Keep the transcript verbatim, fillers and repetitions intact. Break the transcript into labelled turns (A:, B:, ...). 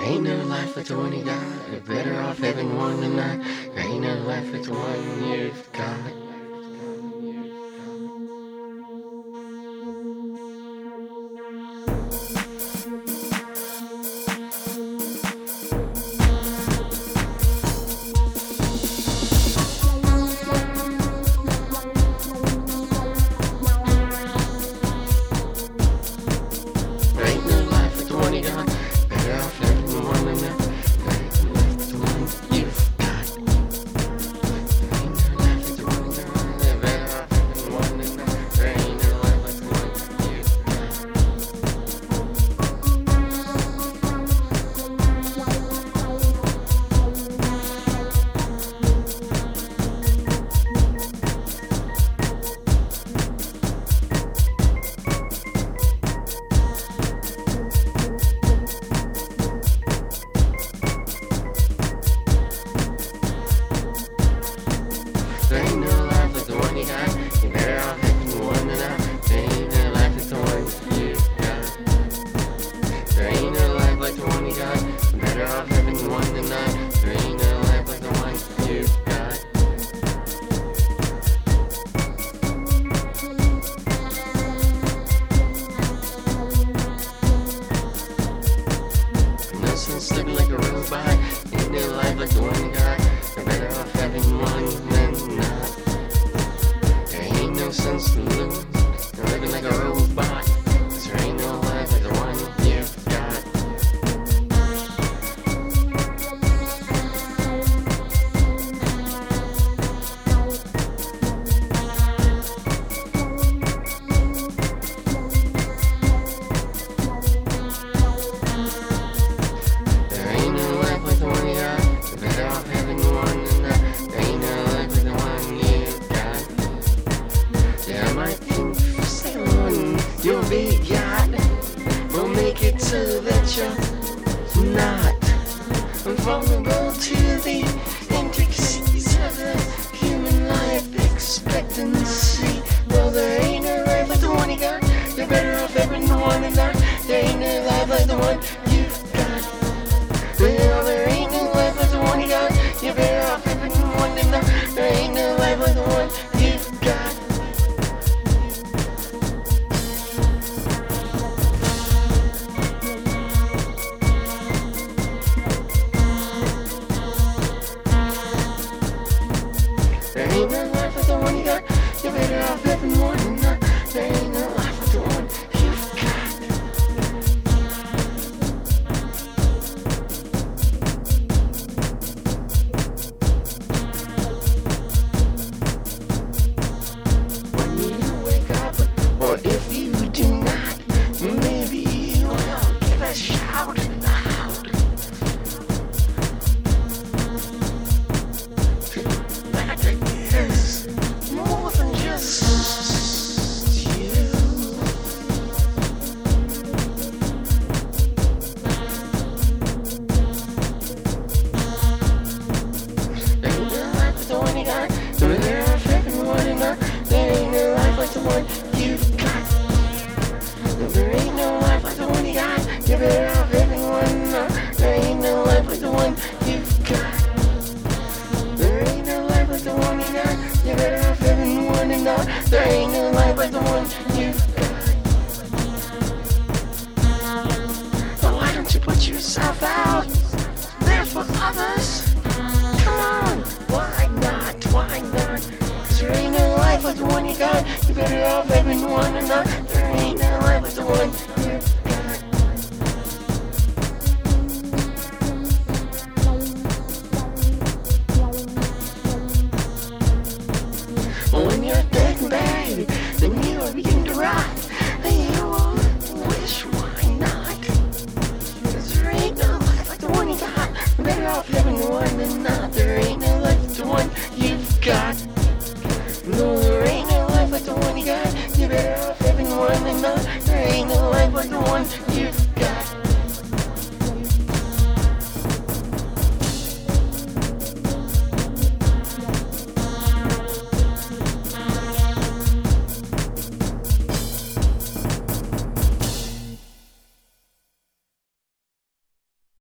A: Ain't no life like the one you got. You're better off having one than not. There ain't no life like the one you've got. There ain't no life like the one you got. You better off having one than not. There ain't no life like the one you got. There ain't no life like the one you got. You better off having one than not. There ain't no life like the one you got. No sense living like a robot. Ain't no life like the one you got. You better off having one than not. No sense to lose. You're living like a robot. Cause there ain't no life like the one you've got. There ain't no life like the one you got. You're better off having one than that. There ain't no life like the one you've got. Yeah, I might think for someone you'll be God. We'll make it so that you're not vulnerable to the intricacies of the human life expectancy. Well, there ain't no life like the one you got. You're better off having the one and not. There ain't no life like the one you've got. Well, there ain't no life like the one you got. You're better off having the one and not. There ain't no life like the one you've got. There ain't no life like the one you got. You're better off having one than not. There ain't no life like the one you've got. When you wake up, or if you do not, maybe you will give a shout loud. That is more than just you. There ain't no life like the one you got. You're better off having one and not. There ain't no life like the one you've got. There ain't no life like the one you got. You're better off having one and not. There ain't no life like the one you've got. There ain't no life like the one you got. You're better off having one and not. There ain't no life like the one you've got. But why don't you put yourself out there for others? Come on, why not? Why not? Cause there ain't no life like the one you got. You're better off having one and not. There ain't no life like the one you've got. When you're dead and buried, then you will begin to rot. And you will wish, why not? Cause there ain't no life like the one you got. You're better off having one than not. There ain't